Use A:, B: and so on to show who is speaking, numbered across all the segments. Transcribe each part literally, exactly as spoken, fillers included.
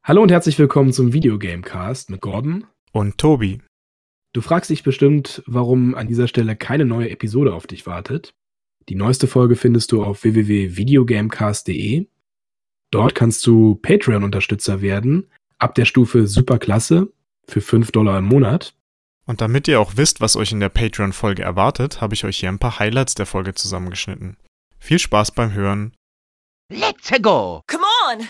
A: Hallo und herzlich willkommen zum Videogamecast mit Gordon
B: und Tobi.
A: Du fragst dich bestimmt, warum an dieser Stelle keine neue Episode auf dich wartet. Die neueste Folge findest du auf w w w punkt videogamecast punkt d e. Dort kannst du Patreon-Unterstützer werden, ab der Stufe Superklasse für fünf Dollar im Monat.
B: Und damit ihr auch wisst, was euch in der Patreon-Folge erwartet, habe ich euch hier ein paar Highlights der Folge zusammengeschnitten. Viel Spaß beim Hören.
C: Let's go!
D: Come on!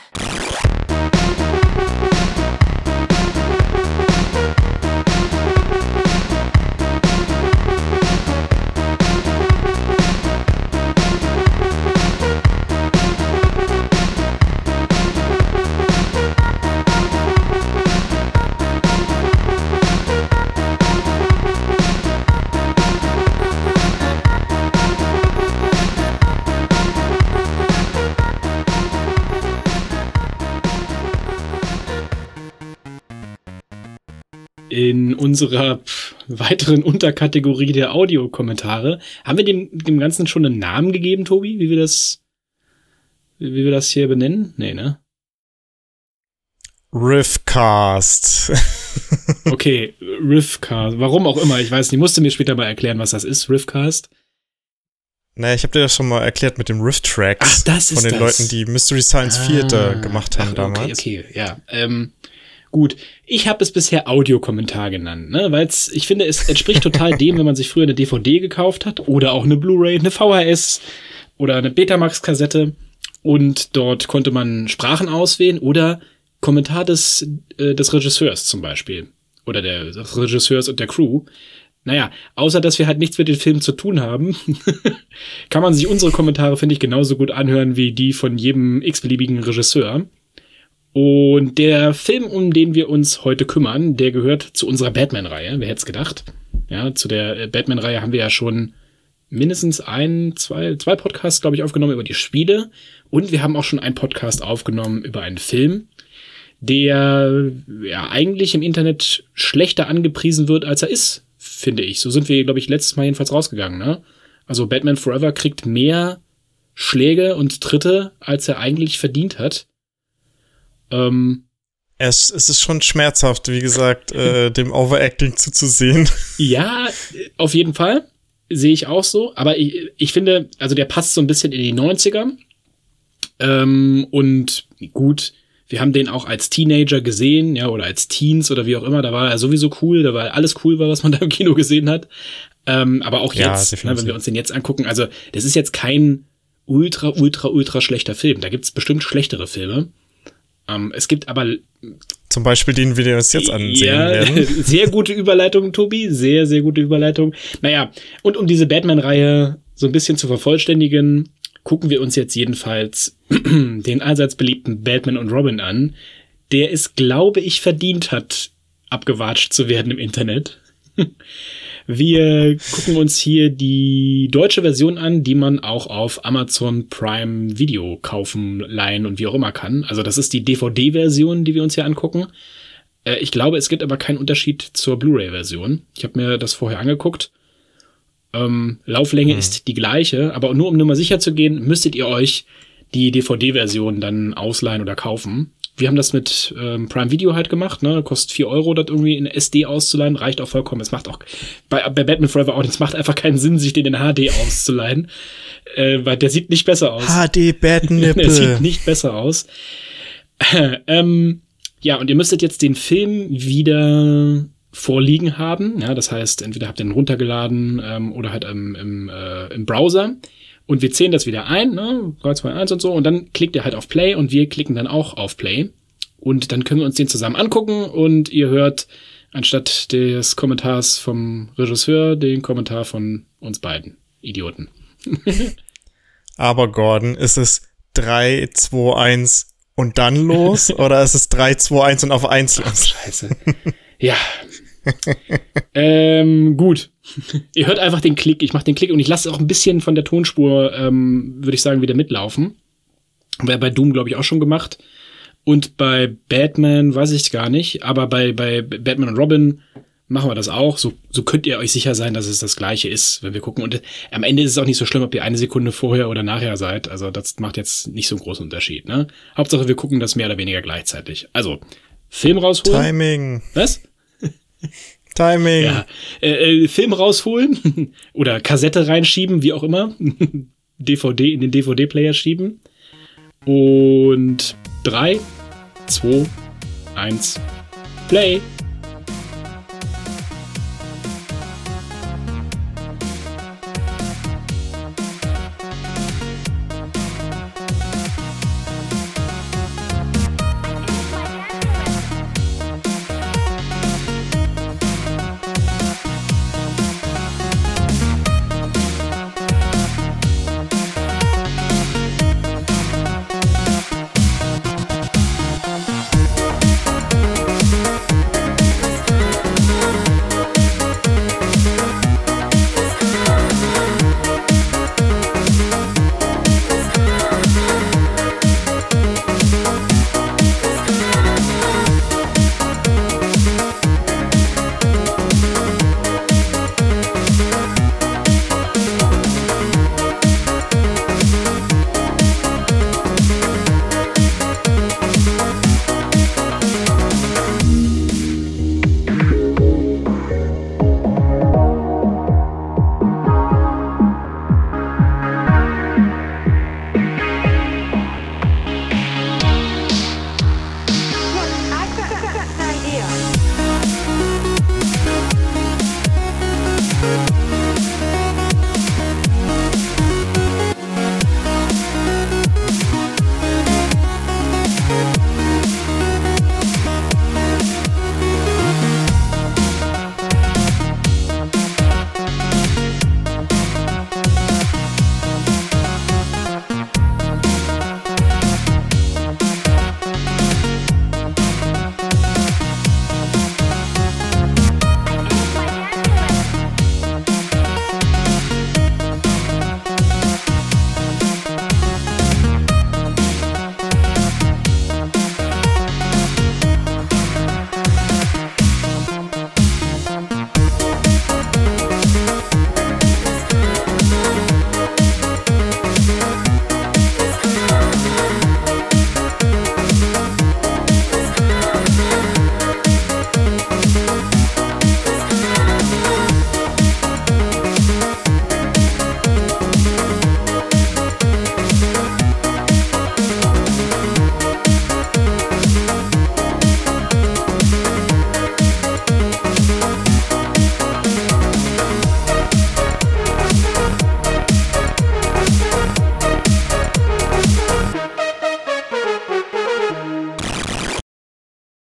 E: In unserer pff, weiteren Unterkategorie der Audiokommentare haben wir dem, dem Ganzen schon einen Namen gegeben, Tobi, wie wir das, wie wir das hier benennen? Nee, ne?
B: Riffcast.
E: Okay, Riffcast. Warum auch immer, ich weiß nicht. Musst du mir später mal erklären, was das ist, Riffcast?
B: Naja, ich habe dir das schon mal erklärt mit dem Riff-Tracks.
E: Ach, das ist
B: von den
E: das.
B: Leuten, die Mystery Science
E: Ah,
B: Theater gemacht haben
E: ach,
B: damals.
E: Okay, okay, ja. Ähm, gut, ich habe es bisher Audiokommentar genannt, ne? Weil ich finde, es entspricht total dem, wenn man sich früher eine D V D gekauft hat oder auch eine Blu-ray, eine V H S oder eine Betamax-Kassette und dort konnte man Sprachen auswählen oder Kommentar des, äh, des Regisseurs zum Beispiel oder der, des Regisseurs und der Crew. Naja, außer dass wir halt nichts mit den Filmen zu tun haben, kann man sich unsere Kommentare, finde ich, genauso gut anhören wie die von jedem x-beliebigen Regisseur. Und der Film, um den wir uns heute kümmern, der gehört zu unserer Batman-Reihe. Wer hätte es gedacht? Ja, zu der Batman-Reihe haben wir ja schon mindestens ein, zwei, zwei Podcasts, glaube ich, aufgenommen über die Spiele. Und wir haben auch schon einen Podcast aufgenommen über einen Film, der ja eigentlich im Internet schlechter angepriesen wird, als er ist, finde ich. So sind wir, glaube ich, letztes Mal jedenfalls rausgegangen, ne? Also Batman Forever kriegt mehr Schläge und Tritte, als er eigentlich verdient hat. Ähm,
B: es, es ist schon schmerzhaft, wie gesagt, äh, dem Overacting zuzusehen.
E: Ja, auf jeden Fall. Sehe ich auch so. Aber ich, ich finde, also der passt so ein bisschen in die neunziger. Ähm, und gut, wir haben den auch als Teenager gesehen, ja, oder als Teens oder wie auch immer. Da war er sowieso cool, da war alles cool, war, was man da im Kino gesehen hat. Ähm, aber auch
B: Ja,
E: jetzt, ne, wenn wir uns den jetzt angucken, also das ist jetzt kein ultra, ultra, ultra schlechter Film. Da gibt's bestimmt schlechtere Filme. Um, es gibt aber
B: Zum Beispiel den, wir uns jetzt ansehen
E: ja,
B: werden.
E: Sehr gute Überleitung, Tobi. Sehr, sehr gute Überleitung. Naja, und um diese Batman-Reihe so ein bisschen zu vervollständigen, gucken wir uns jetzt jedenfalls den allseits beliebten Batman und Robin an, der es, glaube ich, verdient hat, abgewatscht zu werden im Internet. Wir gucken uns hier die deutsche Version an, die man auch auf Amazon Prime Video kaufen, leihen und wie auch immer kann. Also das ist die D V D-Version, die wir uns hier angucken. Äh, ich glaube, es gibt aber keinen Unterschied zur Blu-ray-Version. Ich habe mir das vorher angeguckt. Ähm, Lauflänge hm. ist die gleiche, aber nur um nur mal sicher zu gehen, müsstet ihr euch die D V D-Version dann ausleihen oder kaufen. Wir haben das mit ähm, Prime Video halt gemacht, ne? Kostet vier Euro, das irgendwie in S D auszuleihen, reicht auch vollkommen. Es macht auch bei, bei Batman Forever auch, es macht einfach keinen Sinn, sich den in H D auszuleihen, äh, weil der sieht nicht besser aus.
B: H D Batnippel.
E: Der sieht nicht besser aus. ähm, ja, und ihr müsstet jetzt den Film wieder vorliegen haben. Ja, das heißt, entweder habt ihr ihn runtergeladen ähm, oder halt im, im, äh, im Browser. Und wir zählen das wieder ein, ne? drei, zwei, eins und so. Und dann klickt ihr halt auf Play und wir klicken dann auch auf Play. Und dann können wir uns den zusammen angucken und ihr hört anstatt des Kommentars vom Regisseur den Kommentar von uns beiden Idioten.
B: Aber Gordon, ist es drei, zwei, eins und dann los? Oder ist es drei, zwei, eins und auf eins los?
E: Ach, scheiße. Ja. ähm, gut. Ihr hört einfach den Klick. Ich mache den Klick und ich lasse auch ein bisschen von der Tonspur, ähm, würde ich sagen, wieder mitlaufen. Wäre bei Doom, glaube ich, auch schon gemacht. Und bei Batman weiß ich gar nicht. Aber bei, bei Batman und Robin machen wir das auch. So, so könnt ihr euch sicher sein, dass es das Gleiche ist, wenn wir gucken. Und am Ende ist es auch nicht so schlimm, ob ihr eine Sekunde vorher oder nachher seid. Also das macht jetzt nicht so einen großen Unterschied. Ne? Hauptsache, wir gucken das mehr oder weniger gleichzeitig. Also, Film rausholen.
B: Timing.
E: Was?
B: Timing.
E: Ja, äh, äh, Film rausholen oder Kassette reinschieben, wie auch immer. D V D in den D V D-Player schieben. Und drei, zwei, eins, Play.